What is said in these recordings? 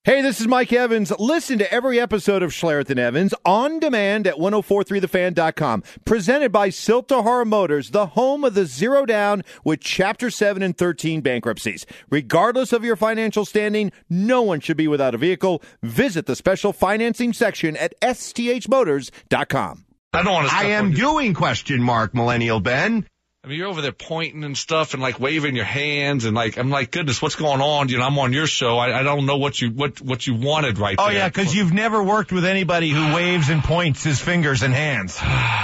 Hey, this is Mike Evans. Listen to every episode of Schlereth and Evans on demand at 1043thefan.com. Presented by Siltahara Motors, the home of the zero down with Chapter 7 and 13 bankruptcies. Regardless of your financial standing, no one should be without a vehicle. Visit the special financing section at sthmotors.com. I don't want to. I am doing ? Millennial Ben. I mean, you're over there pointing and stuff and like waving your hands and like, I'm like, goodness, what's going on? You know, I'm on your show. I don't know what you wanted right there. Oh, yeah, because you've never worked with anybody who waves and points his fingers and hands.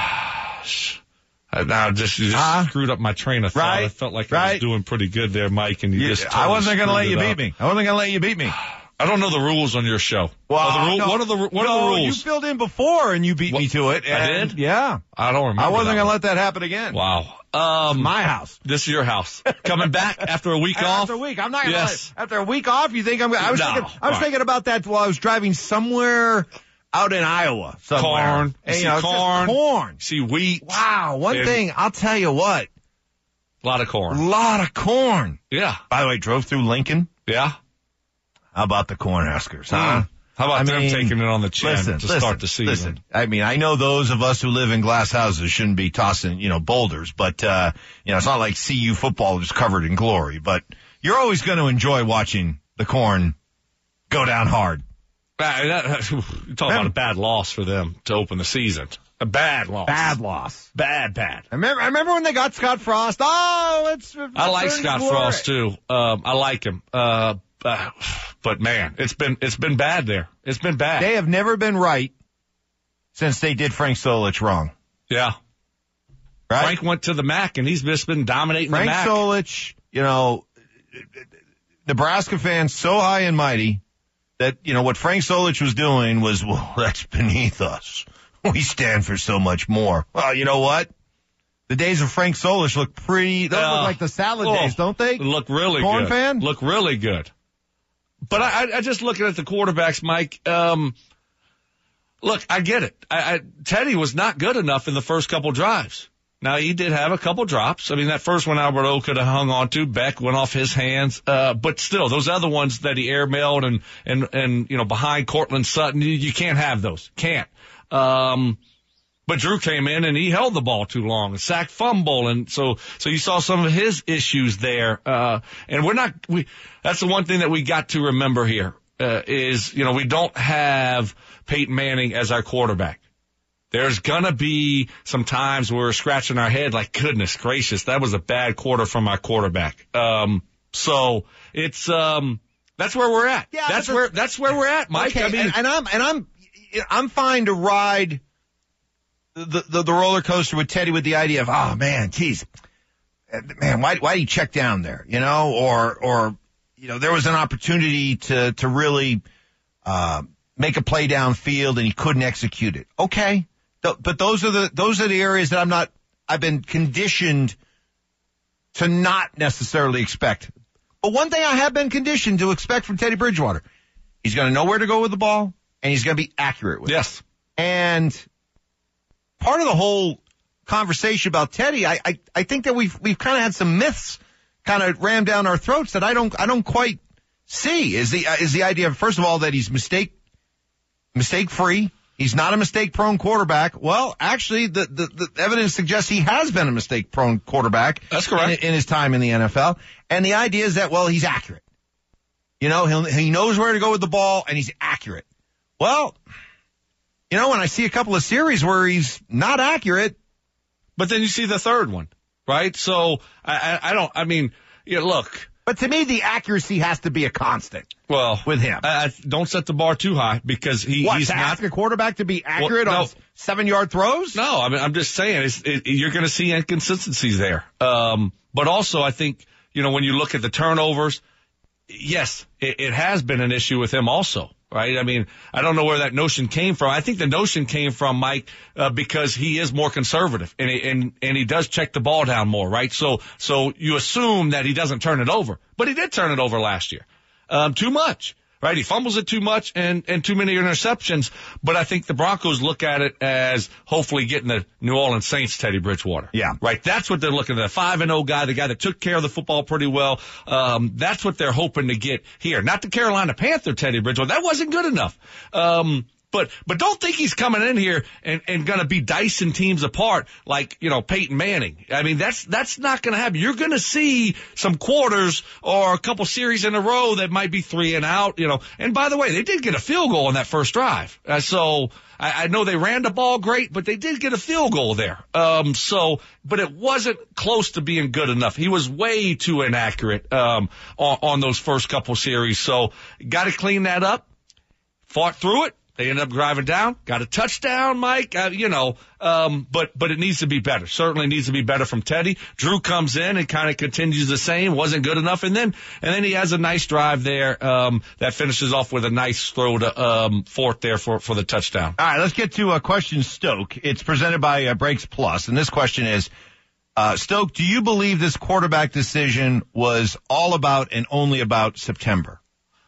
Now, you just screwed up my train of thought. Right, I felt like I was doing pretty good there, Mike, and you just totally I wasn't going to let you screwed it beat up. me. I wasn't going to let you beat me. I don't know the rules on your show. Well, What are the rules? You filled in before and you beat me to it. I did? Yeah. I don't remember. I wasn't going to let that happen again. Wow. My house. This is your house. Coming back after a week off? After a week. I'm not going to Yes. After a week off, you think I'm going to? I was thinking about that while I was driving somewhere out in Iowa. Somewhere. Corn. And, See corn. Corn. See wheat. Wow. One thing, I'll tell you what. A lot of corn. A lot of corn. Yeah. By the way, drove through Lincoln. Yeah. How about the Cornhuskers, huh? How about them taking it on the chin to start the season? Listen, I mean, I know those of us who live in glass houses shouldn't be tossing, boulders, but, it's not like CU football is covered in glory, but you're always going to enjoy watching the Corn go down hard. You're talking about a bad loss for them to open the season. A bad loss. Bad loss. Bad. I remember when they got Scott Frost. I like Scott Frost too. I like him. But man, it's been bad there. It's been bad. They have never been right since they did Frank Solich wrong. Yeah. Right? Frank went to the MAC and he's just been dominating the MAC. Frank Solich, Nebraska fans so high and mighty that, what Frank Solich was doing was, well, that's beneath us. We stand for so much more. Well, you know what? The days of Frank Solich look look like the salad days, don't they? Look really Corn good. fan? Look really good. But I just looking at the quarterbacks, Mike, look, I get it. Teddy was not good enough in the first couple drives. Now, he did have a couple drops. I mean, that first one Albert O could have hung on to. Beck went off his hands. But still, those other ones that he airmailed and behind Cortland Sutton, you can't have those. Can't. But Drew came in and he held the ball too long, a sack fumble. And so you saw some of his issues there. And that's the one thing that we got to remember here, is, we don't have Peyton Manning as our quarterback. There's gonna be some times where we're scratching our head like, goodness gracious, that was a bad quarter from our quarterback. So it's, that's where we're at. Yeah, that's where we're at, Mike. Okay, I mean, I'm fine to ride the roller coaster with Teddy with the idea of, oh man, geez, man, why did he check down there? Or there was an opportunity to really, make a play downfield and he couldn't execute it. Okay. But those are the areas that I've been conditioned to not necessarily expect. But one thing I have been conditioned to expect from Teddy Bridgewater, he's going to know where to go with the ball and he's going to be accurate with it. Yes. And part of the whole conversation about Teddy, I think that we've kind of had some myths kind of rammed down our throats that I don't quite see. Is the idea of, first of all, that he's mistake free. He's not a mistake-prone quarterback. Well, actually, the evidence suggests he has been a mistake-prone quarterback. That's correct. In his time in the NFL. And the idea is that, well, he's accurate. He knows where to go with the ball, and he's accurate. Well, when I see a couple of series where he's not accurate. But then you see the third one, right? So, look. But to me, the accuracy has to be a constant. Well, with him, don't set the bar too high because he's not ask a quarterback to be accurate on 7-yard throws. No, I mean I'm just saying you're going to see inconsistencies there. But also I think when you look at the turnovers, yes, it has been an issue with him also. Right? I mean, I don't know where that notion came from. I think the notion came from Mike, because he is more conservative and he does check the ball down more, right? So you assume that he doesn't turn it over, but he did turn it over last year. Too much. right? He fumbles it too much and too many interceptions. But I think the Broncos look at it as hopefully getting the New Orleans Saints Teddy Bridgewater. Yeah. Right? That's what they're looking at. The 5-0 guy, the guy that took care of the football pretty well. That's what they're hoping to get here. Not the Carolina Panther Teddy Bridgewater. That wasn't good enough. But don't think he's coming in here and going to be dicing teams apart like, Peyton Manning. I mean, that's not going to happen. You're going to see some quarters or a couple series in a row that might be 3 and out, And by the way, they did get a field goal on that first drive. So I know they ran the ball great, but they did get a field goal there. But it wasn't close to being good enough. He was way too inaccurate, on those first couple series. So got to clean that up. Fought through it. They ended up driving down, got a touchdown, Mike, but it needs to be better. Certainly needs to be better from Teddy. Drew comes in and kind of continues the same, wasn't good enough. And then he has a nice drive there, that finishes off with a nice throw to, fourth there for the touchdown. All right, let's get to a question, Stoke. It's presented by Breaks Plus. And this question is, Stoke, do you believe this quarterback decision was all about and only about September?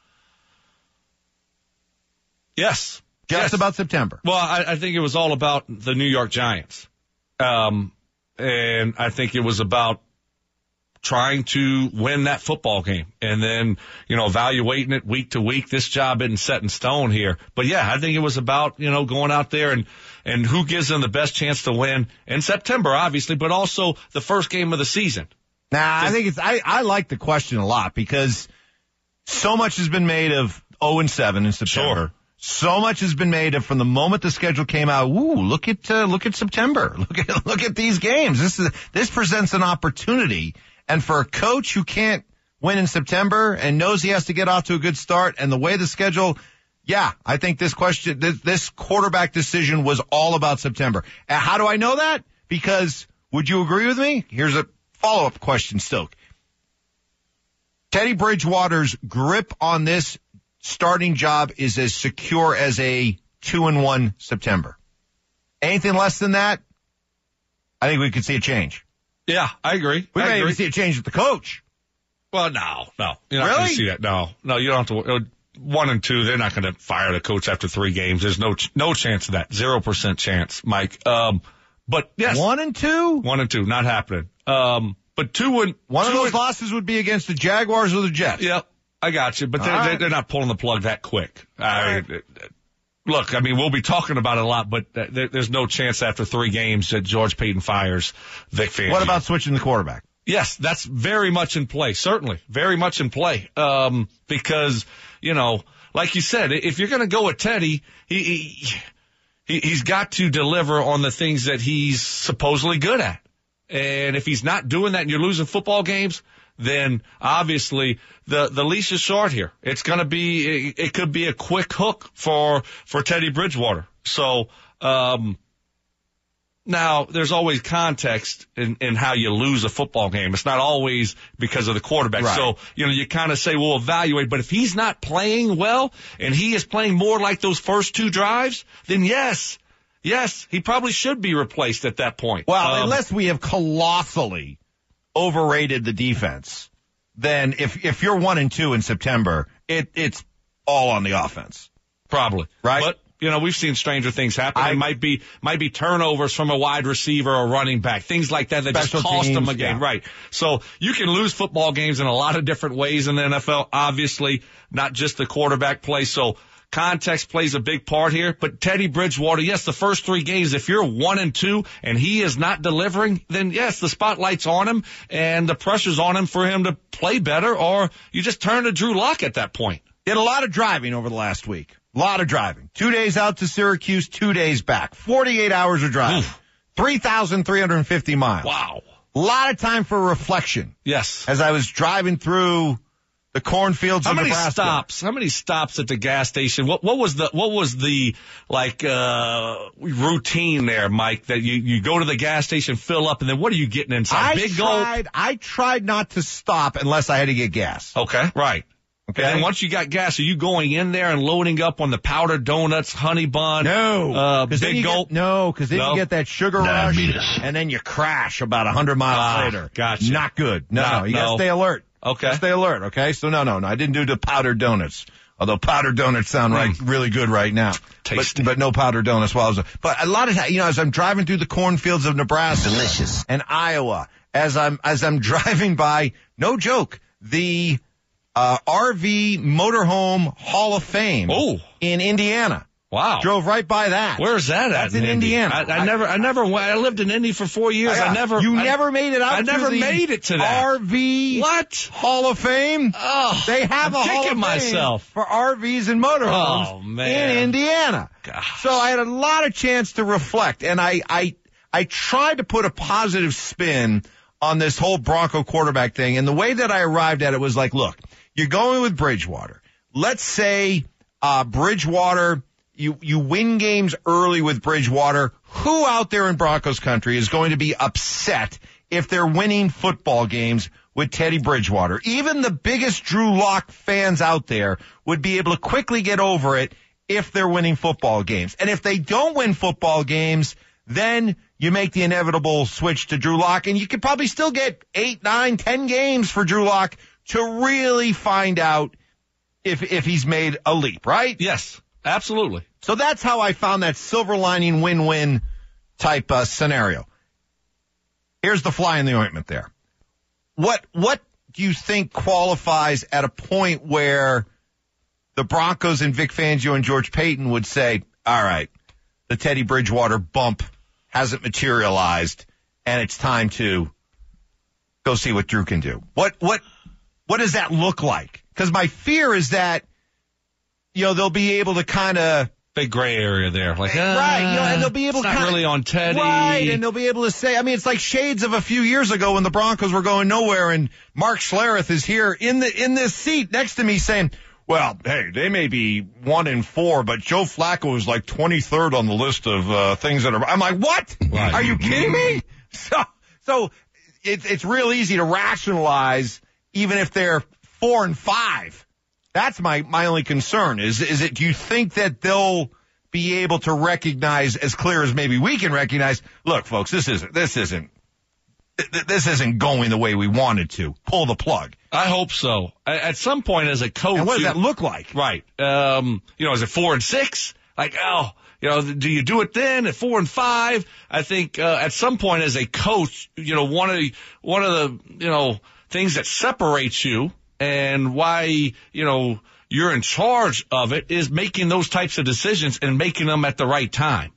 Yes. Just about September. Well, I think it was all about the New York Giants. And I think it was about trying to win that football game and then, evaluating it week to week. This job isn't set in stone here. But yeah, I think it was about, going out there and who gives them the best chance to win in September, obviously, but also the first game of the season. I think I like the question a lot because so much has been made of 0-7 in September. Sure. So much has been made of from the moment the schedule came out. Ooh, look at September. Look at these games. This presents an opportunity. And for a coach who can't win in September and knows he has to get off to a good start and the way the schedule, yeah, I think this quarterback decision was all about September. And how do I know that? Because would you agree with me? Here's a follow-up question, Stoke. Teddy Bridgewater's grip on this starting job is as secure as a 2-1 September. Anything less than that, I think we could see a change. Yeah, I agree. We may even see a change with the coach. Well, no. You're not really? going to see that. No, you don't have to. 1-2, they're not going to fire the coach after 3 games. There's no chance of that. 0% chance, Mike. But yes. 1-2? 1-2, not happening. But 2 one of those losses would be against the Jaguars or the Jets. Yep. I got you, but they're not pulling the plug that quick. Look, we'll be talking about it a lot, but there's no chance after 3 games that George Payton fires Vic Fangio. What about switching the quarterback? Yes, that's very much in play. Certainly, very much in play. Because, like you said, if you're going to go with Teddy, he's got to deliver on the things that he's supposedly good at. And if he's not doing that and you're losing football games, then obviously the leash is short here. It could be a quick hook for Teddy Bridgewater. So, now there's always context in how you lose a football game. It's not always because of the quarterback. Right. So, you kind of say, we'll evaluate, but if he's not playing well and he is playing more like those first 2 drives, then yes, he probably should be replaced at that point. Well, unless we have colossally overrated the defense, then if you're 1-2 in September, it's all on the offense. Probably. Right? But, we've seen stranger things happen. It might be turnovers from a wide receiver or running back, things like that just cost them a game. Yeah. Right. So you can lose football games in a lot of different ways in the NFL, obviously, not just the quarterback play. So context plays a big part here, but Teddy Bridgewater, yes, the first 3 games, if you're 1-2 and he is not delivering, then yes, the spotlight's on him and the pressure's on him for him to play better, or you just turn to Drew Lock at that point. Did a lot of driving over the last week. A lot of driving. 2 days out to Syracuse, 2 days back. 48 hours of driving. 3,350 miles. Wow. A lot of time for reflection. Yes. As I was driving through the cornfields of Nebraska. How many stops at the gas station? What was the routine there, Mike, that you go to the gas station, fill up, and then what are you getting inside? I tried not to stop unless I had to get gas. Okay. Right. Okay. And then once you got gas, are you going in there and loading up on the powdered donuts, honey bun? No. Big gulp? Because then you get that sugar rush, and then you crash about 100 miles later. Gotcha. Not good. No. You gotta stay alert. Okay. Stay alert, okay? So no. I didn't do the powdered donuts Although powdered donuts sound really good right now. Tasty. But no powdered donuts while I was, but a lot of times, as I'm driving through the cornfields of Nebraska and Iowa, as I'm driving by, no joke, the RV Motorhome Hall of Fame in Indiana. Wow. Drove right by that. Where's that at? That's in Indiana. I lived in Indy for 4 years. You never made it out. I never made it to that. RV Hall of Fame. Oh, they have a Hall of Fame for RVs and motorhomes in Indiana. Gosh. So I had a lot of chance to reflect, and I tried to put a positive spin on this whole Bronco quarterback thing. And the way that I arrived at it was like, look, you're going with Bridgewater. Let's say Bridgewater. You win games early with Bridgewater. Who out there in Broncos country is going to be upset if they're winning football games with Teddy Bridgewater? Even the biggest Drew Lock fans out there would be able to quickly get over it if they're winning football games. And if they don't win football games, then you make the inevitable switch to Drew Lock, and you could probably still get 8, 9, 10 games for Drew Lock to really find out if he's made a leap, right? Yes, absolutely. So that's how I found that silver lining win-win type scenario. Here's the fly in the ointment there. What do you think qualifies at a point where the Broncos and Vic Fangio and George Paton would say, all right, the Teddy Bridgewater bump hasn't materialized, and it's time to go see what Drew can do? What does that look like? Because my fear is that, they'll be able to kind of big gray area there. Like, right, and they'll be able to not really on Teddy. Right, and they'll be able to say, it's like shades of a few years ago when the Broncos were going nowhere, and Mark Schlereth is here in this seat next to me saying, well, hey, they may be 1-4, but Joe Flacco is like 23rd on the list of things that are. I'm like, what? Right. Are you kidding me? So it's real easy to rationalize, even if they're 4-5. That's my only concern. Is it? Do you think that they'll be able to recognize as clear as maybe we can recognize? Look, folks, this isn't going the way we wanted to. Pull the plug. I hope so. At some point, as a coach, and what does that look like? Right. Is it 4-6? Like, do you do it then at 4-5? I think at some point, as a coach, one of the things that separates you and why you're in charge of it is making those types of decisions and making them at the right time.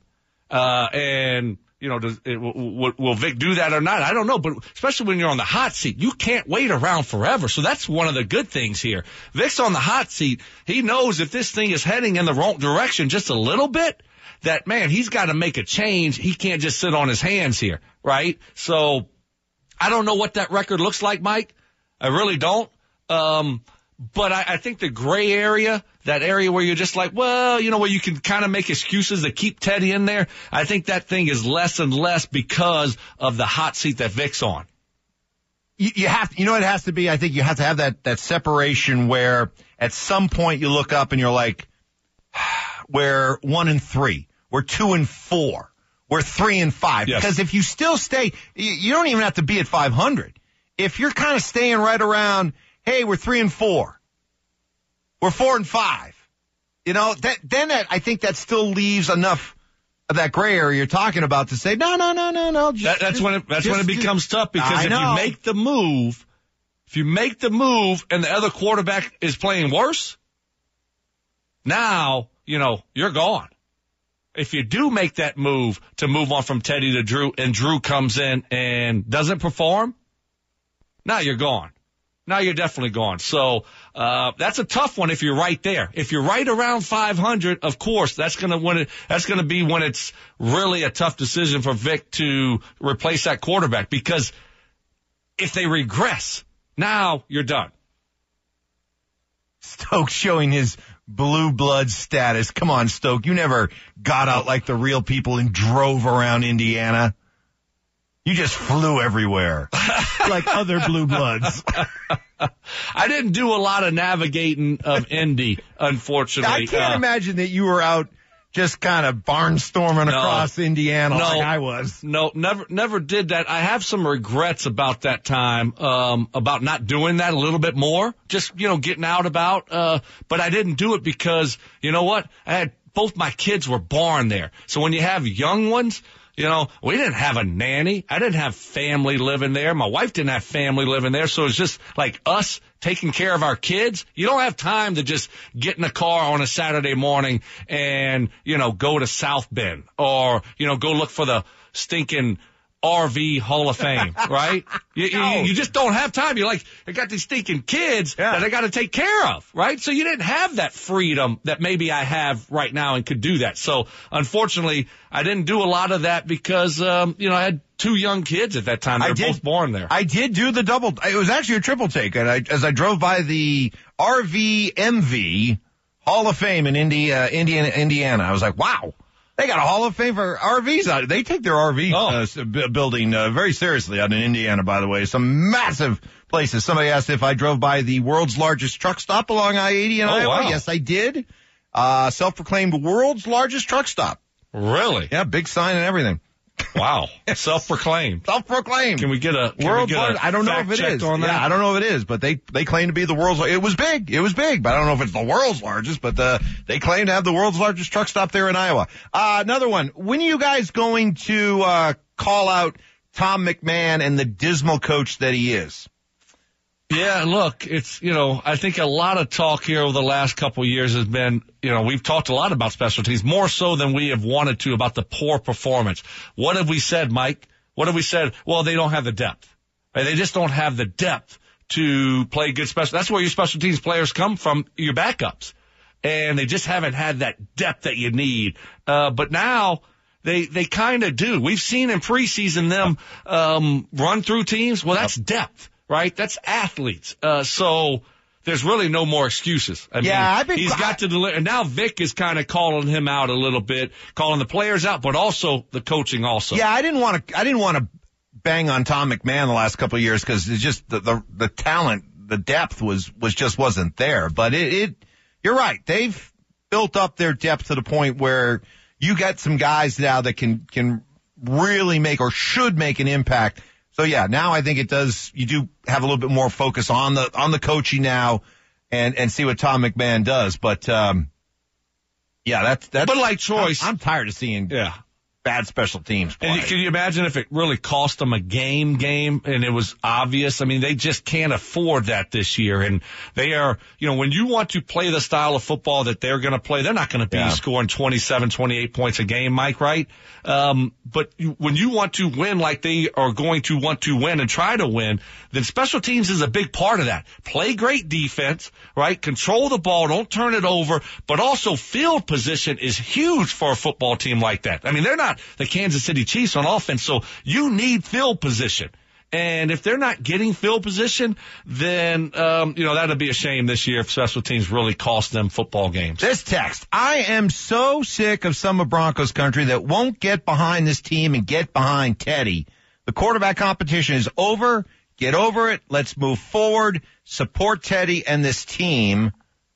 Will Vic do that or not? I don't know, but especially when you're on the hot seat, you can't wait around forever. So that's one of the good things here. Vic's on the hot seat. He knows if this thing is heading in the wrong direction just a little bit, that, man, he's got to make a change. He can't just sit on his hands here, right? So I don't know what that record looks like, Mike. I really don't. But I think the gray area, that area where you're just like, well, where you can kind of make excuses to keep Teddy in there, I think that thing is less and less because of the hot seat that Vic's on. You have to, it has to be, I think you have to have that separation where at some point you look up and you're like, we're 1-3, we're 2-4, we're 3-5. Yes. Because if you still stay, you don't even have to be at 500. If you're kind of staying right around, hey, we're 3-4. We're 4-5. Then I think that still leaves enough of that gray area you're talking about to say, no. That's when it becomes tough, because if you make the move and the other quarterback is playing worse, now, you're gone. If you do make that move to move on from Teddy to Drew, and Drew comes in and doesn't perform, now you're gone. Now you're definitely gone. So that's a tough one if you're right there. If you're right around 500, of course, that's going to be when it's really a tough decision for Vic to replace that quarterback, because if they regress, now you're done. Stokes showing his blue blood status. Come on, Stoke. You never got out like the real people and drove around Indiana. You just flew everywhere like other blue bloods. I didn't do a lot of navigating of Indy, unfortunately. I can't imagine that you were out, just kind of barnstorming across Indiana like I was. No, never did that. I have some regrets about that time, about not doing that a little bit more, just, getting out about, but I didn't do it because, you know what? Both my kids were born there. So when you have young ones, we didn't have a nanny. I didn't have family living there. My wife didn't have family living there. So it's just like us taking care of our kids. You don't have time to just get in a car on a Saturday morning and, go to South Bend or, go look for the stinking RV Hall of Fame, right? You just don't have time. You're like, I got these stinking kids that I got to take care of, right? So you didn't have that freedom that maybe I have right now and could do that. So unfortunately, I didn't do a lot of that because, I had 2 young kids at that time. They were both born there. I did do the double. It was actually a triple take. And as I drove by the RVMV Hall of Fame in Indiana, I was like, wow. They got a Hall of Fame for RVs out. They take their RV building very seriously out in Indiana, by the way. Some massive places. Somebody asked if I drove by the world's largest truck stop along I-80 in Iowa. Wow. Yes, I did. Self-proclaimed world's largest truck stop. Really? Yeah, big sign and everything. Wow. Self-proclaimed. Self-proclaimed. Can we get a I don't know if it is. On that? Yeah, I don't know if it is, but they claim to be the world's. It was big, but I don't know if it's the world's largest. But they claim to have the world's largest truck stop there in Iowa. Another one. When are you guys going to call out Tom McMahon and the dismal coach that he is? Yeah, look, it's, I think a lot of talk here over the last couple of years has been, we've talked a lot about special teams, more so than we have wanted to, about the poor performance. What have we said, Mike? What have we said? Well, they don't have the depth. Right? They just don't have the depth to play good special. That's where your special teams players come from, your backups. And they just haven't had that depth that you need. But now they kind of do. We've seen in preseason them run through teams. Well, that's depth. Right? That's athletes. So there's really no more excuses. I mean, he's got to deliver. And now Vic is kind of calling him out a little bit, calling the players out, but also the coaching also. Yeah, I didn't want to bang on Tom McMahon the last couple of years because it's just the talent, the depth wasn't there. But you're right. They've built up their depth to the point where you got some guys now that can really make or should make an impact. So yeah, now I think you do have a little bit more focus on the coaching now and see what Tom McMahon does. But, that's. But like Troy, I'm tired of seeing bad special teams play. And can you imagine if it really cost them a game and it was obvious? I mean, they just can't afford that this year. And they are, when you want to play the style of football that they're going to play, they're not going to be scoring 27, 28 points a game, Mike, right? But when you want to win like they are going to want to win and try to win, then special teams is a big part of that. Play great defense, right? Control the ball, don't turn it over, but also field position is huge for a football team like that. I mean, they're not the Kansas City Chiefs on offense, so you need field position. And if they're not getting field position, then, that'd be a shame this year if special teams really cost them football games. This text, I am so sick of some of Broncos country that won't get behind this team and get behind Teddy. The quarterback competition is over. Get over it. Let's move forward. Support Teddy and this team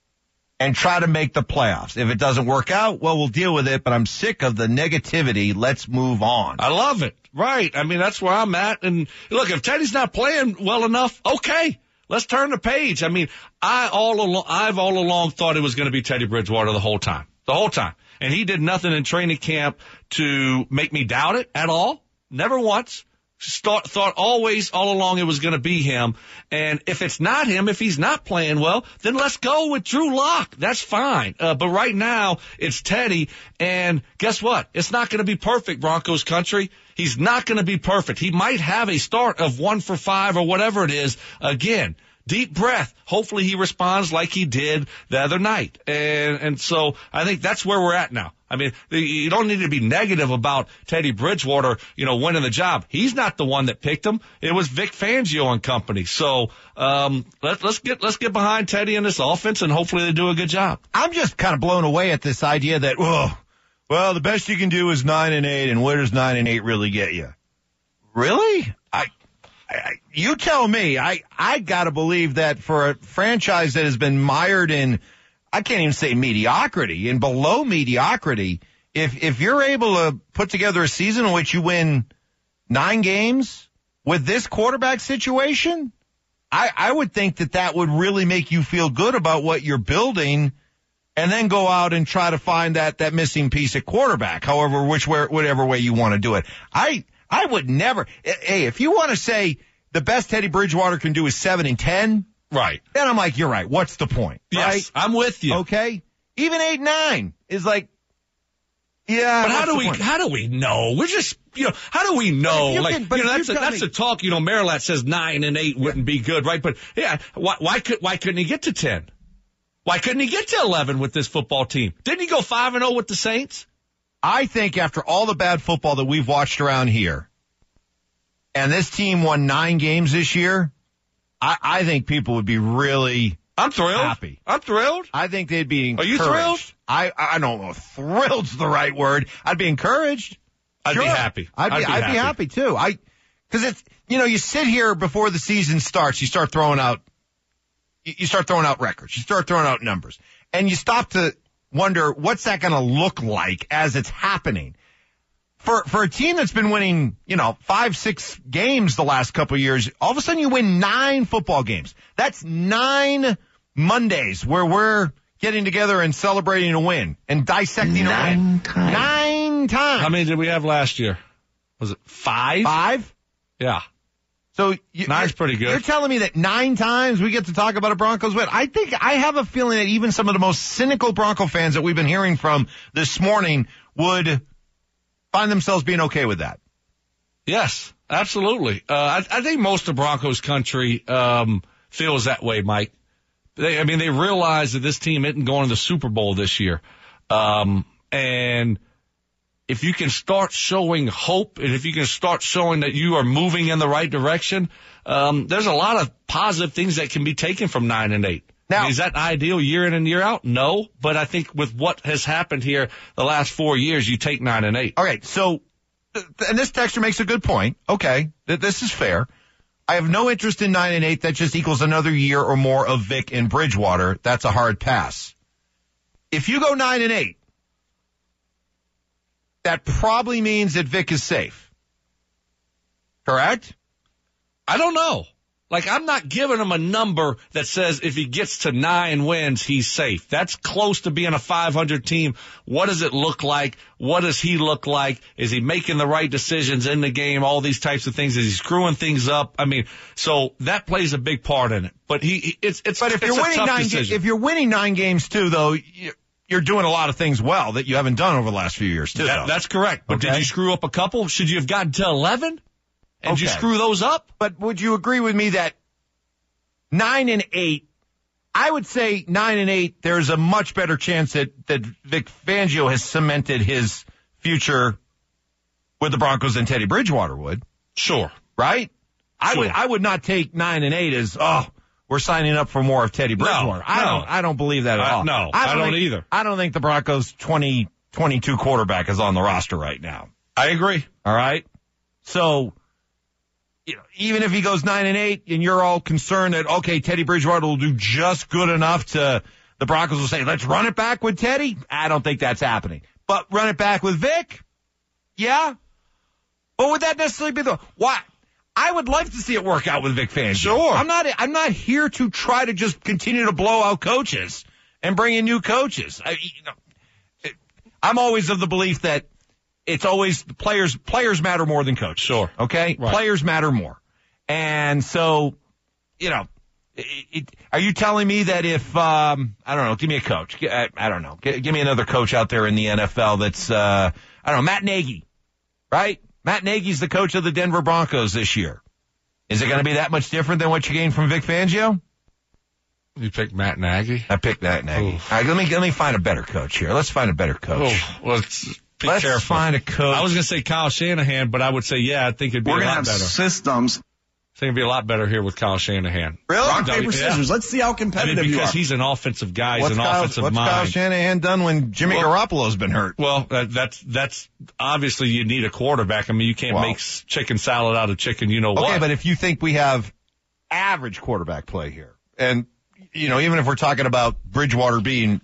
and try to make the playoffs. If it doesn't work out, well, we'll deal with it, but I'm sick of the negativity. Let's move on. I love it. Right. I mean, that's where I'm at. And look, if Teddy's not playing well enough, okay, let's turn the page. I mean, I've all along thought it was going to be Teddy Bridgewater the whole time. And he did nothing in training camp to make me doubt it at all. Never once. Thought always all along it was going to be him. And if it's not him, if he's not playing well, then let's go with Drew Lock. That's fine. But right now it's Teddy. And guess what? It's not going to be perfect, Broncos country. He's not going to be perfect. He might have a start of 1 for 5 or whatever it is. Again, deep breath. Hopefully he responds like he did the other night. And so I think that's where we're at now. I mean, you don't need to be negative about Teddy Bridgewater, winning the job. He's not the one that picked him. It was Vic Fangio and company. So, let's get behind Teddy in this offense and hopefully they do a good job. I'm just kind of blown away at this idea that, well, the best you can do is 9-8, and where does 9-8 really get you? Really? You tell me. I gotta believe that for a franchise that has been mired in, I can't even say mediocrity, and below mediocrity, if you're able to put together a season in which you win 9 games with this quarterback situation, I would think that would really make you feel good about what you're building, and then go out and try to find that missing piece at quarterback, whatever way you want to do it. I would never, hey, if you want to say the best Teddy Bridgewater can do is 7-10, right? Then I'm like, you're right. What's the point? Yes, right? I'm with you. Okay, even 8-9 is like, yeah. But how do we know? We're just, how do we know? That's the talk. Marilat says 9 and 8 wouldn't be good, right? But yeah, why couldn't he get to 10? Why couldn't he get to 11 with this football team? Didn't he go 5-0 with the Saints? I think after all the bad football that we've watched around here, and this team won 9 games this year, I think people would be really I'm thrilled. Happy. I'm thrilled. I think they'd be encouraged. Are you thrilled? I don't know if thrilled's the right word. I'd be encouraged. I'd be happy. I'd be happy too. Because it's, you sit here before the season starts, you start throwing out records, you start throwing out numbers, and you stop to wonder what's that going to look like as it's happening. For a team that's been winning, 5-6 games the last couple of years, all of a sudden you win 9 football games. That's 9 Mondays where we're getting together and celebrating a win and dissecting a win. 9 times. How many did we have last year? Was it 5? 5? Yeah. So 9's pretty good. You're telling me that 9 times we get to talk about a Broncos win? I have a feeling that even some of the most cynical Bronco fans that we've been hearing from this morning would find themselves being okay with that. Yes, absolutely. I think most of Broncos country feels that way, Mike. They realize that this team isn't going to the Super Bowl this year. And if you can start showing hope, and if you can start showing that you are moving in the right direction, there's a lot of positive things that can be taken from 9 and 8. Now, is that ideal year in and year out? No, but I think with what has happened here the last 4 years, you take 9 and 8. Okay, so, and this texter makes a good point. Okay, this is fair. I have no interest in 9 and 8. That just equals another year or more of Vic in Bridgewater. That's a hard pass. If you go 9 and 8, that probably means that Vic is safe. Correct? I don't know. I'm not giving him a number that says if he gets to 9 wins, he's safe. That's close to being a 500 team. What does it look like? What does he look like? Is he making the right decisions in the game? All these types of things. Is he screwing things up? So that plays a big part in it. But it's a tough decision. If you're winning 9 games too, though, you're doing a lot of things well that you haven't done over the last few years too. That's correct. But Did you screw up a couple? Should you have gotten to 11? And okay. You screw those up? But would you agree with me that 9 and 8, I would say 9 and 8, there's a much better chance that Vic Fangio has cemented his future with the Broncos than Teddy Bridgewater would. Sure. Right? Sure. I would not take 9 and 8 as, we're signing up for more of Teddy Bridgewater. No. I don't believe that at all. No, I don't either. I don't think the Broncos 2022 quarterback is on the roster right now. I agree. All right? So, even if he goes 9 and 8 and you're all concerned that, okay, Teddy Bridgewater will do just good enough the Broncos will say, let's run it back with Teddy. I don't think that's happening. But run it back with Vic? Yeah. But would that necessarily be why? I would like to see it work out with Vic Fangio. Sure. I'm not here to try to just continue to blow out coaches and bring in new coaches. I'm always of the belief that it's always players matter more than coaches. Sure. Okay? Right. Players matter more. And so, are you telling me that if, I don't know, give me a coach. I don't know. Give me another coach out there in the NFL that's, I don't know, Matt Nagy, right? Matt Nagy's the coach of the Denver Broncos this year. Is it going to be that much different than what you gained from Vic Fangio? You picked Matt Nagy? I picked Matt Nagy. Oof. All right, let me find a better coach here. Let's find a better coach. Oof. Well, Let's careful. Find a coach. I was going to say Kyle Shanahan, but I would say, I think it'd be a lot better. We're going to have systems. I think it'd be a lot better here with Kyle Shanahan. Really? Rock, paper, scissors. Let's see how competitive you are. Because he's an offensive guy. He's an offensive mind. What's Kyle Shanahan done when Jimmy Garoppolo's been hurt? Well, that's obviously you need a quarterback. You can't make chicken salad out of chicken, what. Okay, but if you think we have average quarterback play here, and, even if we're talking about Bridgewater being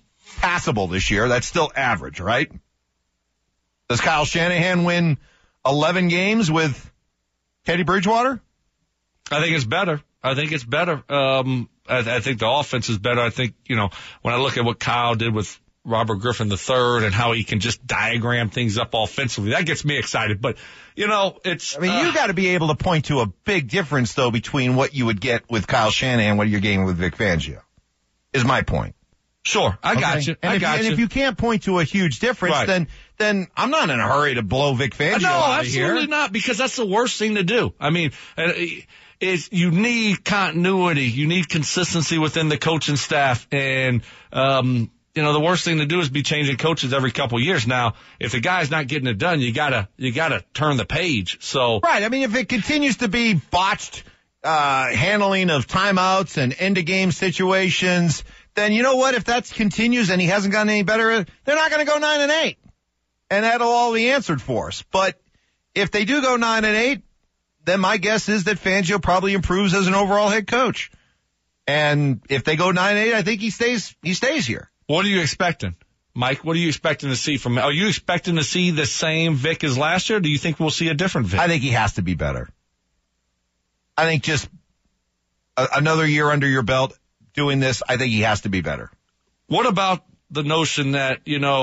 passable this year. That's still average, right? Does Kyle Shanahan win 11 games with Teddy Bridgewater? I think it's better. I think the offense is better. I think, when I look at what Kyle did with Robert Griffin III and how he can just diagram things up offensively, that gets me excited. But, it's... you got to be able to point to a big difference, though, between what you would get with Kyle Shanahan and what you're getting with Vic Fangio, is my point. Sure, I got you. And if you can't point to a huge difference, right, then I'm not in a hurry to blow Vic Fangio out of here. No, absolutely not, because that's the worst thing to do. I mean, you need continuity, you need consistency within the coaching staff, and the worst thing to do is be changing coaches every couple of years. Now, if the guy's not getting it done, you gotta turn the page. So right, I mean, if it continues to be botched handling of timeouts and end of game situations, then you know what? If that continues and he hasn't gotten any better, they're not going to go 9-8. And that'll all be answered for us. But if they do go 9-8, then my guess is that Fangio probably improves as an overall head coach. And if they go 9-8, I think he stays here. What are you expecting, Mike? What are you expecting to see from? Are you expecting to see the same Vic as last year? Or do you think we'll see a different Vic? I think he has to be better. I think just another year under your belt doing this, I think he has to be better. What about the notion that,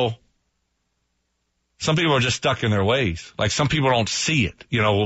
some people are just stuck in their ways? Like, some people don't see it.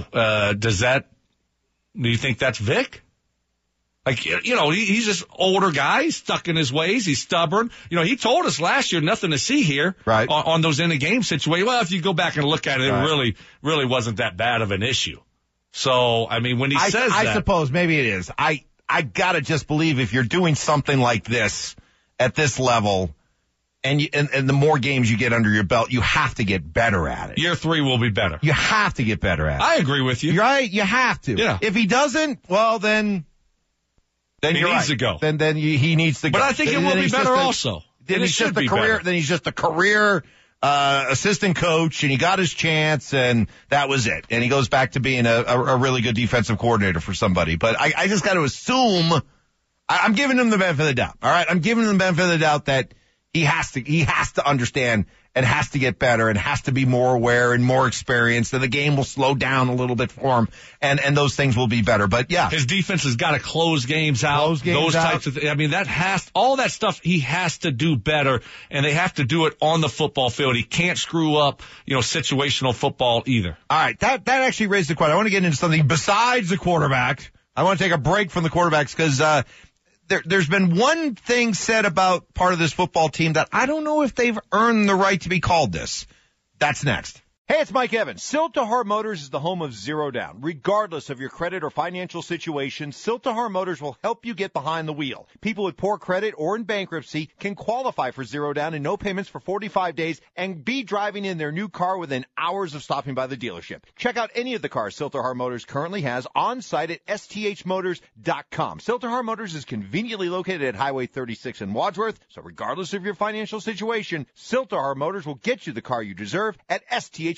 Do you think that's Vic? Like, he's just older guy, he's stuck in his ways, he's stubborn. He told us last year, nothing to see here, right, on those end of game situations. Well, if you go back and look at it, right, it really wasn't that bad of an issue. So, I mean, when he says that, I suppose maybe it is. I gotta just believe if you're doing something like this at this level, and the more games you get under your belt, you have to get better at it. Year 3 will be better. You have to get better at it. I agree with you. You're right. You have to. Yeah. If he doesn't, well, then he you're needs right. to go. Then he needs to go. But I think it will be better also. Then he's just a career. Then he's just a career assistant coach, and he got his chance, and that was it. And he goes back to being a really good defensive coordinator for somebody. But I just got to assume, I'm giving him the benefit of the doubt. All right, I'm giving him the benefit of the doubt that he has to understand and has to get better and has to be more aware and more experienced, and the game will slow down a little bit for him, and those things will be better. But yeah, his defense has got to close games out. Types of things. I mean, all that stuff he has to do better, and they have to do it on the football field. He can't screw up, situational football either. All right, that actually raised the question. I want to get into something besides the quarterback. I want to take a break from the quarterbacks because there's been one thing said about part of this football team that I don't know if they've earned the right to be called this. That's next. Hey, it's Mike Evans. Sill-ToHar Motors is the home of Zero Down. Regardless of your credit or financial situation, Sill-ToHar Motors will help you get behind the wheel. People with poor credit or in bankruptcy can qualify for Zero Down and no payments for 45 days and be driving in their new car within hours of stopping by the dealership. Check out any of the cars Sill-ToHar Motors currently has on site at sthmotors.com. Sill-ToHar Motors is conveniently located at Highway 36 in Wadsworth, so regardless of your financial situation, Sill-ToHar Motors will get you the car you deserve at sthmotors.com.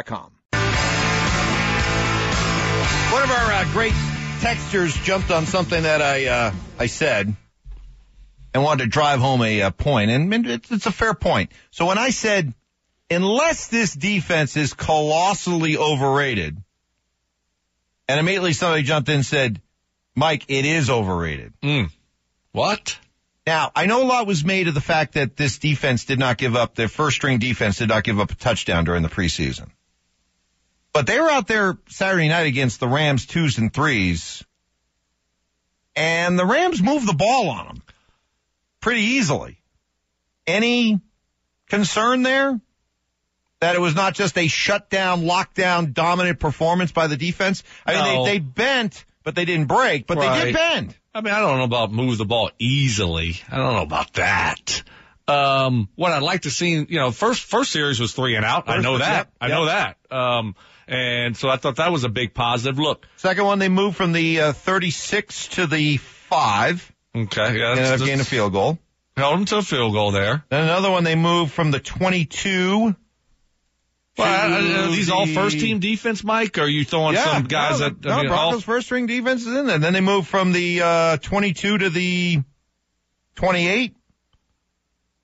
One of our great texters jumped on something that I said and wanted to drive home a point, and it's a fair point. So when I said, unless this defense is colossally overrated, and immediately somebody jumped in and said, Mike, it is overrated. What? Now, I know a lot was made of the fact that this defense did not give up, their first-string defense did not give up a touchdown during the preseason. But they were out there Saturday night against the Rams 2s and 3s, and the Rams moved the ball on them pretty easily. Any concern there that it was not just a shutdown, lockdown, dominant performance by the defense? I mean, they bent, but they didn't break, but they did bend. I mean, I don't know about move the ball easily. I don't know about that. What I'd like to see, first series was 3 and out. I know that. I know that. And so I thought that was a big positive. Look. Second one, they moved from the 36 to the 5. Okay. Yeah, ended up getting a field goal. Held them to a field goal there. Then another one, they moved from the 22. Well, are these all first-team defense, Mike? Or are you throwing some guys Broncos first-string defense is in there. Then they moved from the 22 to the 28.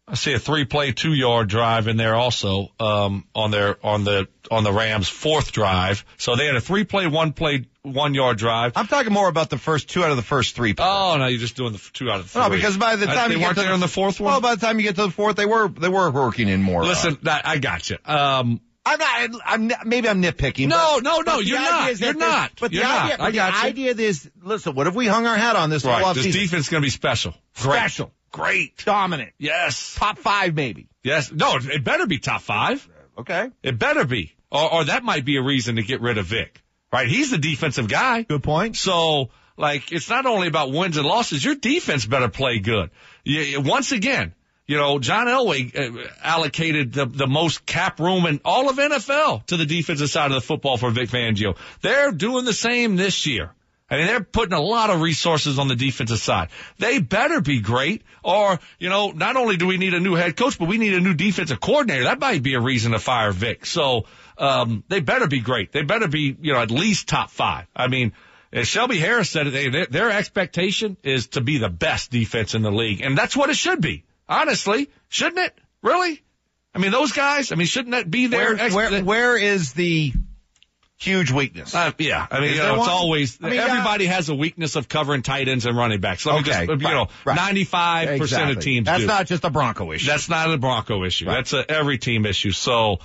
I see a 3-play, 2-yard drive in there also, on the Rams' 4th drive. So they had a 3-play, 1-play, 1-yard drive. I'm talking more about the first 2 out of the first 3 plays. Oh, no, you're just doing the 2 out of the 3. No, because by the time they you weren't get to there in the 4th one? Well, by the time you get to the 4th, they were working in more. Listen, I got you. Maybe I'm nitpicking. No, but you're not. You're not. But you're the idea is, listen, what if we hung our hat on this whole right. offseason? This defense is going to be special. Special. Great. Dominant. Yes. Top 5, maybe. Yes. No, it better be top 5. Okay. It better be. Or that might be a reason to get rid of Vic. Right? He's the defensive guy. Good point. So, it's not only about wins and losses. Your defense better play good. Once again, John Elway allocated the most cap room in all of NFL to the defensive side of the football for Vic Fangio. They're doing the same this year. I mean, they're putting a lot of resources on the defensive side. They better be great, or, not only do we need a new head coach, but we need a new defensive coordinator. That might be a reason to fire Vic. So, they better be great. They better be, at least top 5. I mean, as Shelby Harris said, their expectation is to be the best defense in the league, and that's what it should be. Honestly, shouldn't it? Really? I mean, those guys, shouldn't that be their where is the huge weakness? Yeah. I mean, it's always, everybody has a weakness of covering tight ends and running backs. Let me just, 95% of teams That's do. not just a Bronco issue. That's not a Bronco issue. Right. That's a every team issue. So,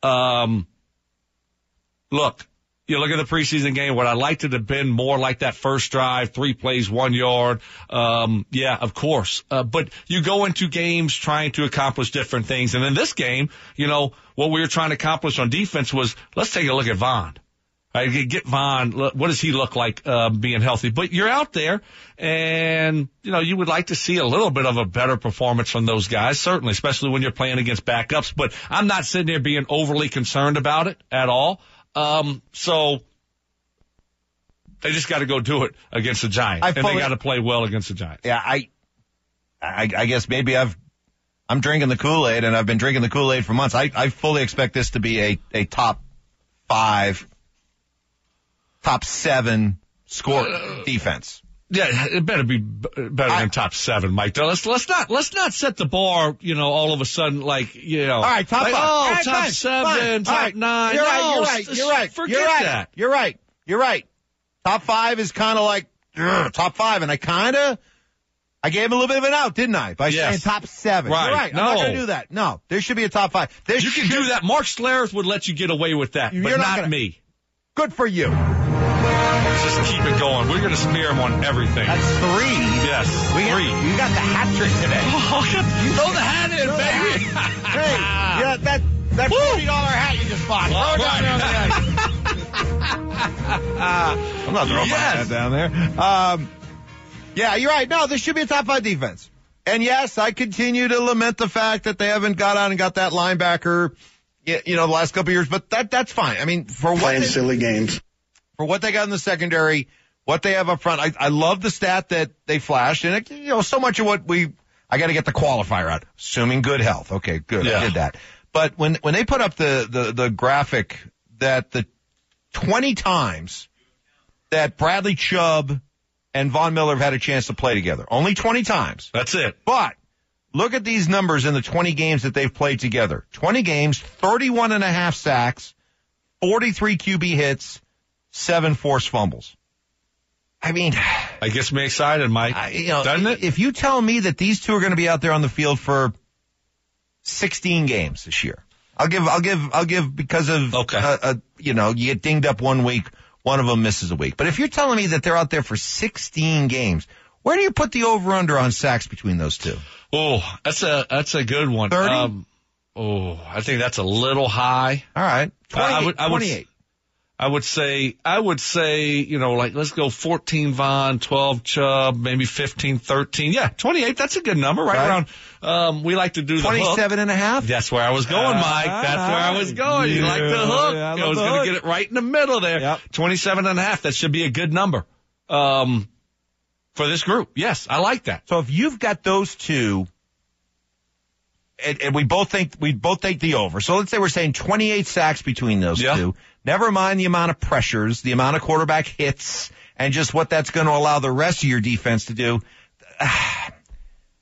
look, you look at the preseason game, what I liked it to have been more like that first drive, 3 plays, 1 yard. Yeah, of course. But you go into games trying to accomplish different things. And in this game, what we were trying to accomplish on defense was, let's take a look at Vaughn. Right, get Vaughn. What does he look like, being healthy? But you're out there and, you would like to see a little bit of a better performance from those guys, certainly, especially when you're playing against backups. But I'm not sitting there being overly concerned about it at all. So they just got to go do it against the Giants, and they got to play well against the Giants. Yeah, I guess maybe I'm drinking the Kool-Aid, and I've been drinking the Kool-Aid for months. I fully expect this to be a top 5, top 7 score defense. Yeah, it better be better than top 7, Mike. Let's not set the bar, all of a sudden, All right, top 5. Oh, right, top 7, top 9. You're right. Forget that. You're right. Top 5 is kind of like top 5, and I gave him a little bit of an out, didn't I? By saying top 7. Right. You're right. No. I'm not going to do that. No, there should be a top 5. You can do that. Mark Schlereth would let you get away with that, but not me. Good for you. Let's just keep it going. We're going to smear him on everything. That's 3. Yes, 3. You got the hat trick today. Oh, throw the hat in, baby. Hey, yeah, that $40 hat you just bought. Throw it down there. I'm not throwing my hat down there. Yeah, you're right. No, this should be a top 5 defense. And yes, I continue to lament the fact that they haven't got out and got that linebacker, the last couple of years, but that's fine. I mean, for what playing silly games. For what they got in the secondary, what they have up front, I love the stat that they flashed, and so much of what I got to get the qualifier out, assuming good health. Okay, good, yeah. I did that. But when they put up the graphic that the 20 times that Bradley Chubb and Von Miller have had a chance to play together, only 20 times. That's it. But look at these numbers in the 20 games that they've played together. 20 games, 31.5 sacks, 43 QB hits, 7 forced fumbles. I mean, I gets me excited, Mike. Doesn't it? If you tell me that these two are going to be out there on the field for 16 games this year, I'll give because of you get dinged up 1 week, one of them misses a week. But if you're telling me that they're out there for 16 games, where do you put the over/under on sacks between those two? Oh, that's a good one. 30? I think that's a little high. All right, 28. I would say, let's go 14 Von, 12 Chubb, maybe 15, 13. Yeah, 28. That's a good number, right around. We like to do the 27.5. That's where I was going, Mike. That's where I was going. You like the hook. I was going to get it right in the middle there. Yep. 27.5. That should be a good number. For this group. Yes, I like that. So if you've got those two, and we both think the over. So let's say we're saying 28 sacks between those two. Never mind the amount of pressures, the amount of quarterback hits, and just what that's going to allow the rest of your defense to do.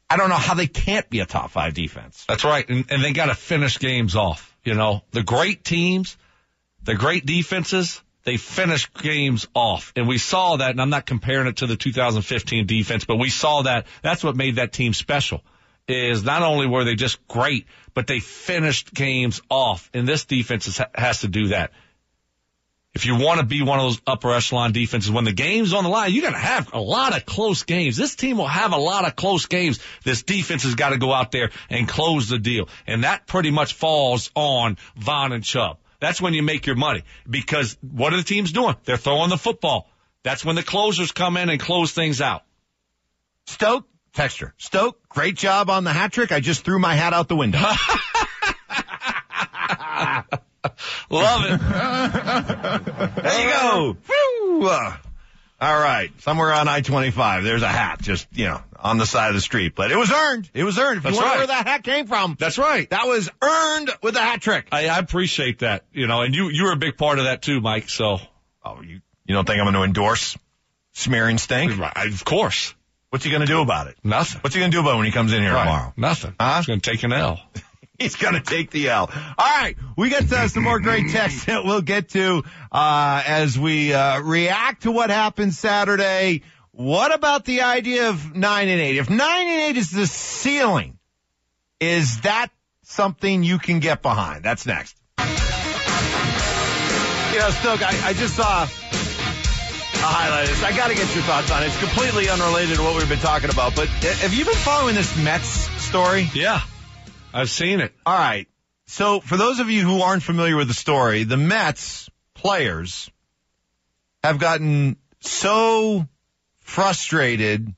I don't know how they can't be a top 5 defense. That's right. And they got to finish games off. You know, the great teams, the great defenses, they finish games off. And we saw that, and I'm not comparing it to the 2015 defense, but we saw that. That's what made that team special, is not only were they just great, but they finished games off. And this defense has to do that. If you want to be one of those upper echelon defenses, when the game's on the line, you got to have a lot of close games. This team will have a lot of close games. This defense has got to go out there and close the deal. And that pretty much falls on Vaughn and Chubb. That's when you make your money. Because what are the teams doing? They're throwing the football. That's when the closers come in and close things out. Stoke, texture. Stoke, great job on the hat trick. I just threw my hat out the window. Love it. There you go. Whew. All right. Somewhere on I-25, there's a hat just, on the side of the street. But it was earned. It was earned. If you wonder where that hat came from. That's right. That was earned with a hat trick. I appreciate that, and you were a big part of that too, Mike, so. Oh, you don't think I'm going to endorse smear and stink? Of course. What's he going to do about it? Nothing. What's he going to do about it when he comes in here tomorrow? Nothing. Huh? He's going to take an L. He's going to take the L. All right. We got some more great texts that we'll get to as we react to what happened Saturday. What about the idea of 9-8? If 9-8 is the ceiling, is that something you can get behind? That's next. Stoke, I just saw a highlight of this. I got to get your thoughts on it. It's completely unrelated to what we've been talking about. But have you been following this Mets story? Yeah. I've seen it. All right. So for those of you who aren't familiar with the story, the Mets players have gotten so frustrated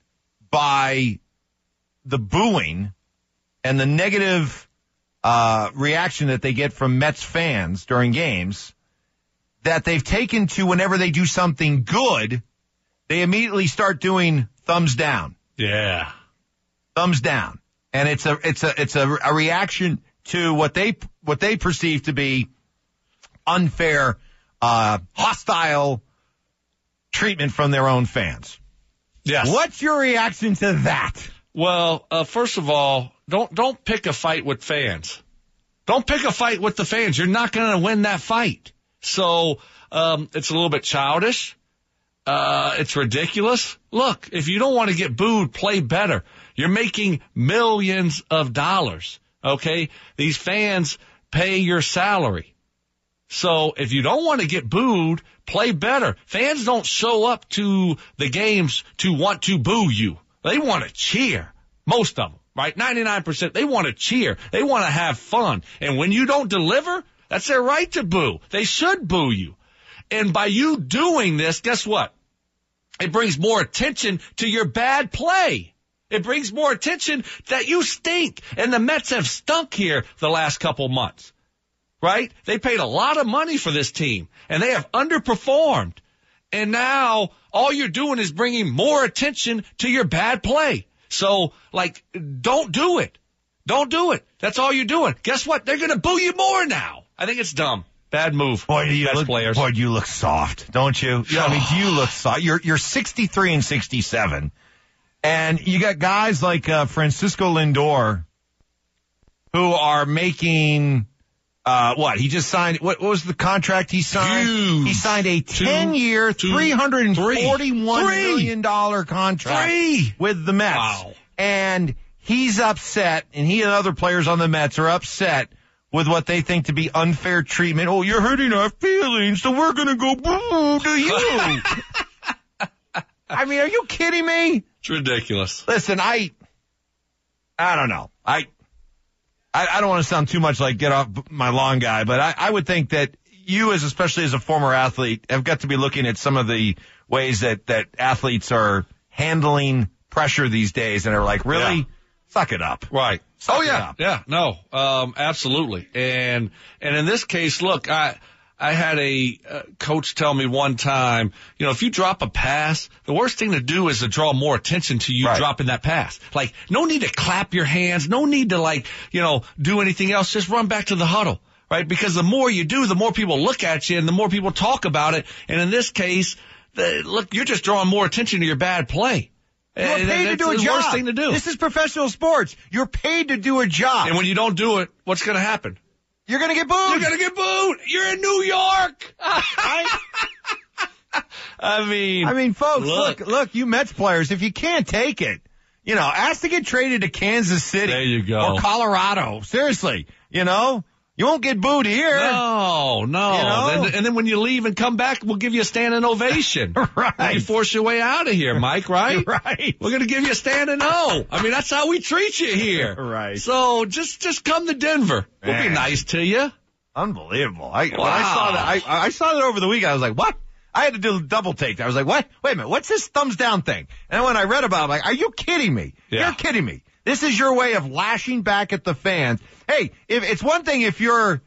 by the booing and the negative reaction that they get from Mets fans during games that they've taken to whenever they do something good, they immediately start doing thumbs down. Yeah. Thumbs down. And it's a reaction to what they perceive to be unfair, hostile treatment from their own fans. Yes. What's your reaction to that? Well, first of all, don't pick a fight with fans. Don't pick a fight with the fans. You're not going to win that fight. So it's a little bit childish. It's ridiculous. Look, if you don't want to get booed, play better. You're making millions of dollars, okay? These fans pay your salary. So if you don't want to get booed, play better. Fans don't show up to the games to want to boo you. They want to cheer. Most of them, right? 99%, they want to cheer. They want to have fun. And when you don't deliver, that's their right to boo. They should boo you. And by you doing this, guess what? It brings more attention to your bad play. It brings more attention that you stink. And the Mets have stunk here the last couple months, right? They paid a lot of money for this team, and they have underperformed. And now all you're doing is bringing more attention to your bad play. So, don't do it. Don't do it. That's all you're doing. Guess what? They're going to boo you more now. I think it's dumb. Bad move. Boy, do you look soft, don't you? Yeah, I mean, do you look soft? You're 63 and 67. And you got guys like Francisco Lindor who are making he just signed what was the contract he signed? Huge. He signed a 10-year, $341 million contract with the Mets. Wow. And he's upset, and he and other players on the Mets are upset with what they think to be unfair treatment. Oh, you're hurting our feelings, so we're going to go boo to you. I mean, are you kidding me? It's ridiculous. Listen, I don't know. I don't want to sound too much like get off my lawn guy, but I would think that you, especially as a former athlete, have got to be looking at some of the ways that athletes are handling pressure these days and are like, really? Yeah. Suck it up. Right. Suck it yeah. up. Yeah. No, absolutely. And in this case, look, I had a coach tell me one time, if you drop a pass, the worst thing to do is to draw more attention to you dropping that pass. Like, no need to clap your hands. No need to do anything else. Just run back to the huddle, right? Because the more you do, the more people look at you and the more people talk about it. And in this case, look, you're just drawing more attention to your bad play. You're paid to do a job. That's the worst thing to do. This is professional sports. You're paid to do a job. And when you don't do it, what's going to happen? You're going to get booed. You're going to get booed. You're in New York. I mean, folks, look, you Mets players, if you can't take it, ask to get traded to Kansas City. There you go. Or Colorado. Seriously, you won't get booed here. No. And then when you leave and come back, we'll give you a standing ovation. Right. When you force your way out of here, Mike, right? Right. We're going to give you a standing O. I mean, that's how we treat you here. Right. So just come to Denver. We'll be nice to you. Unbelievable. When I saw that over the weekend, I was like, what? I had to do a double take. I was like, what? Wait a minute. What's this thumbs down thing? And when I read about it, I'm like, are you kidding me? Yeah. You're kidding me. This is your way of lashing back at the fans. Hey, if it's one thing if you're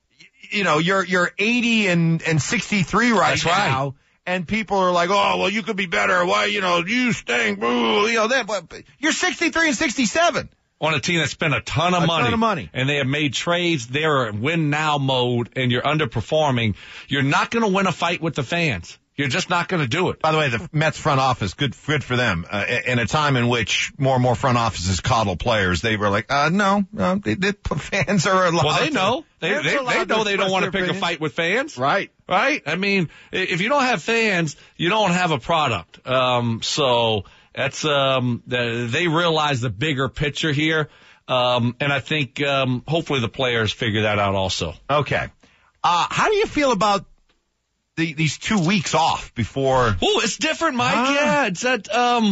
80 and 63 right now, and people are like, oh, well, you could be better. Why, you stink. Boo, but you're 63 and 67. On a team that spent a ton of money. And they have made trades. They're in win now mode and you're underperforming. You're not going to win a fight with the fans. You're just not going to do it. By the way, the Mets front office, good for them. In a time in which more and more front offices coddle players, they were like, no, the fans are allowed. Well, they know. They know they don't want to pick opinion. a fight with fans. Right. I mean, if you don't have fans, you don't have a product. So that's, they realize the bigger picture here. And I think, hopefully the players figure that out also. Okay. How do you feel about these 2 weeks off before? Oh, it's different, Mike. Yeah, it's that.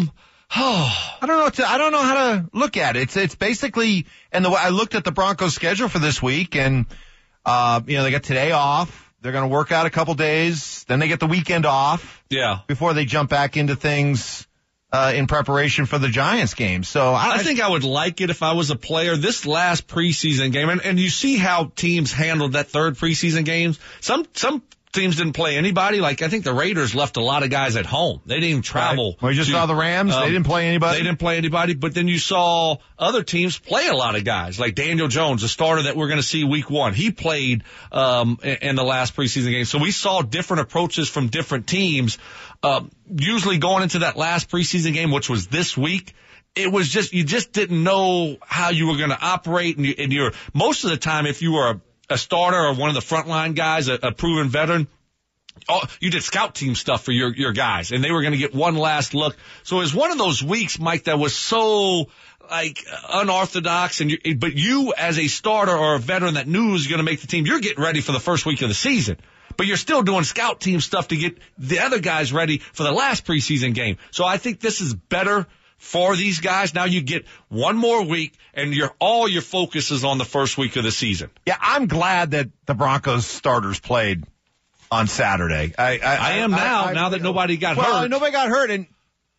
I don't know how to look at it. It's basically, and the way I looked at the Broncos' schedule for this week, and they got today off. They're going to work out a couple days, then they get the weekend off. Yeah. Before they jump back into things in preparation for the Giants game. So I think I would like it if I was a player. This last preseason game, and you see how teams handled that third preseason games. Some teams didn't play anybody. Like, I think the Raiders left a lot of guys at home. They didn't even travel. Right. We just saw the Rams. They didn't play anybody. But then you saw other teams play a lot of guys, like Daniel Jones, the starter that we're going to see week 1. He played in the last preseason game. So we saw different approaches from different teams. Usually going into that last preseason game, which was this week, it was just, you just didn't know how you were going to operate. And you're most of the time, if you were a starter or one of the frontline guys, a proven veteran, you did scout team stuff for your guys, and they were going to get one last look. So it was one of those weeks, Mike, that was so unorthodox. But you as a starter or a veteran that knew was going to make the team, you're getting ready for the first week of the season. But you're still doing scout team stuff to get the other guys ready for the last preseason game. So I think this is better for these guys. Now you get one more week, and all your focus is on the first week of the season. Yeah, I'm glad that the Broncos starters played on Saturday. I am now that nobody got hurt. Well, nobody got hurt, and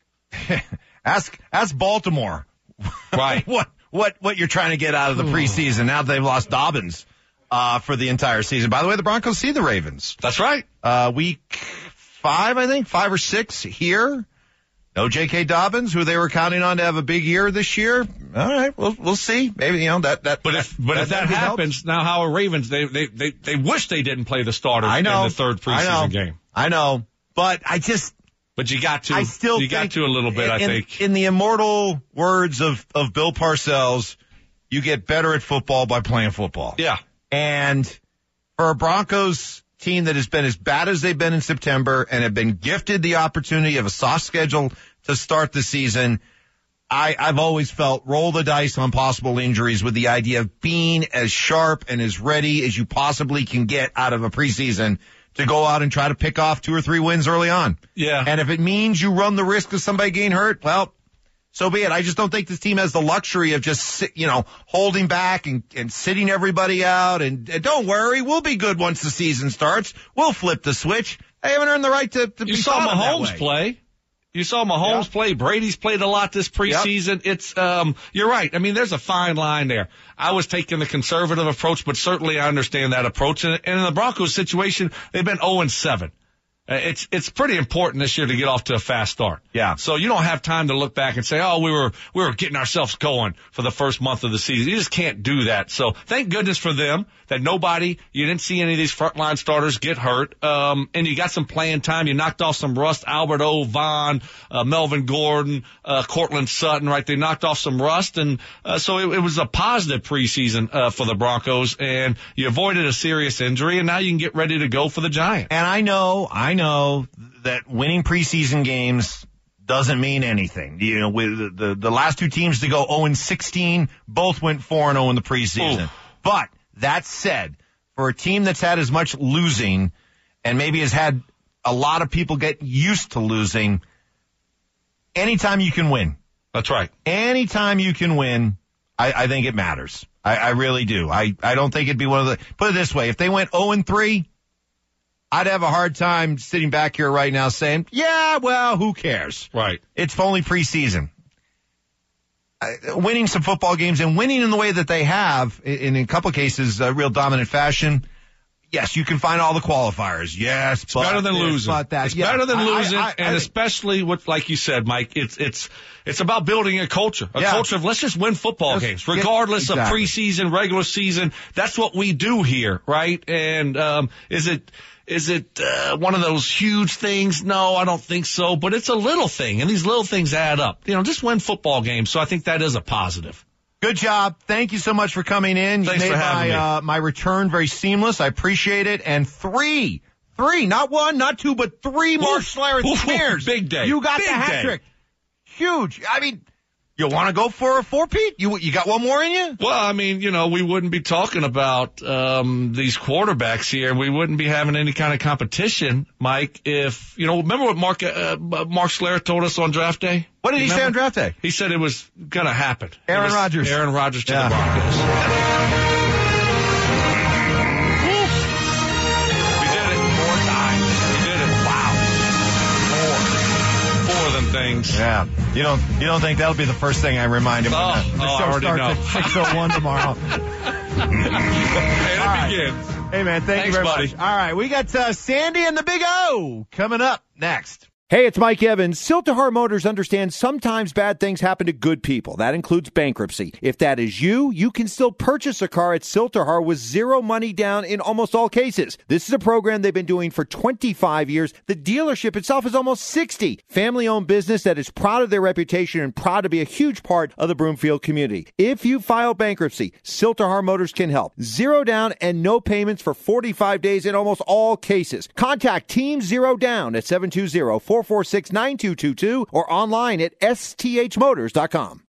ask Baltimore, right? what you're trying to get out of the preseason now that they've lost Dobbins for the entire season. By the way, the Broncos see the Ravens. That's right. Week 5, I think, 5 or 6 here. No J.K. Dobbins, who they were counting on to have a big year this year. All right, we'll see. Maybe that. But if that happens, now how are Ravens? They wish they didn't play the starters in the third preseason game. I know, but But you got to. You got to a little bit. I think. In the immortal words of Bill Parcells, you get better at football by playing football. Yeah. And for a Broncos team that has been as bad as they've been in September and have been gifted the opportunity of a soft schedule to start the season, I've always felt roll the dice on possible injuries with the idea of being as sharp and as ready as you possibly can get out of a preseason to go out and try to pick off 2 or 3 wins early on. Yeah. And if it means you run the risk of somebody getting hurt, well, so be it. I just don't think this team has the luxury of just, holding back and sitting everybody out. And don't worry, we'll be good once the season starts. We'll flip the switch. They haven't earned the right to be You saw Mahomes play. You saw Mahomes play. Brady's played a lot this preseason. Yep. It's, you're right. I mean, there's a fine line there. I was taking the conservative approach, but certainly I understand that approach. And in the Broncos situation, they've been 0-7. It's pretty important this year to get off to a fast start. Yeah. So you don't have time to look back and say, oh, we were getting ourselves going for the first month of the season. You just can't do that. So thank goodness for them that you didn't see any of these frontline starters get hurt. And you got some playing time. You knocked off some rust. Albert O, Vaughn, Melvin Gordon, Cortland Sutton, right? They knocked off some rust. And, so it was a positive preseason, for the Broncos, and you avoided a serious injury, and now you can get ready to go for the Giants. And I know that winning preseason games doesn't mean anything. You know, with the last two teams to go 0-16, both went 4-0 in the preseason. Ooh. But that said, for a team that's had as much losing and maybe has had a lot of people get used to losing, anytime you can win. That's right. Anytime you can win, I think it matters. I really do. I don't think it'd be one of the, put it this way, if they went 0-3, I'd have a hard time sitting back here right now saying, yeah, well, who cares? Right. It's only preseason. Winning some football games and winning in the way that they have, in a couple of cases, real dominant fashion, yes, you can find all the qualifiers. Yes, it's better than losing. It's better than losing, and especially what, like you said, Mike, it's about building a culture, culture of let's just win football games, regardless of preseason, regular season. That's what we do here, right? And is it one of those huge things? No, I don't think so. But it's a little thing, and these little things add up. You know, just win football games. So I think that is a positive. Good job. Thank you so much for coming in. Thanks for having me. My return very seamless. I appreciate it. And three, not one, not two, but three more Schlereth Bears. Big day. You got the hat trick. Huge. I mean, you want to go for a four-peat? You got one more in you? Well, I mean, we wouldn't be talking about these quarterbacks here. We wouldn't be having any kind of competition, Mike, if, remember what Mark Schlereth told us on draft day? What did he say on draft day? He said it was going to happen. Aaron Rodgers to the Broncos. We did it. 4 times. We did it. Wow. 4 of them things. Yeah. You don't think that'll be the first thing I remind him when the show starts at 6:01 tomorrow? It begins. Hey, man, thanks you very buddy. much. All right, we got Sandy and the Big O coming up next. Hey, it's Mike Evans. Siltahar Motors understands sometimes bad things happen to good people. That includes bankruptcy. If that is you, you can still purchase a car at Siltahar with zero money down in almost all cases. This is a program they've been doing for 25 years. The dealership itself is almost 60. Family-owned business that is proud of their reputation and proud to be a huge part of the Broomfield community. If you file bankruptcy, Siltahar Motors can help. Zero down and no payments for 45 days in almost all cases. Contact Team Zero Down at 720-446-9222 or online at sthmotors.com.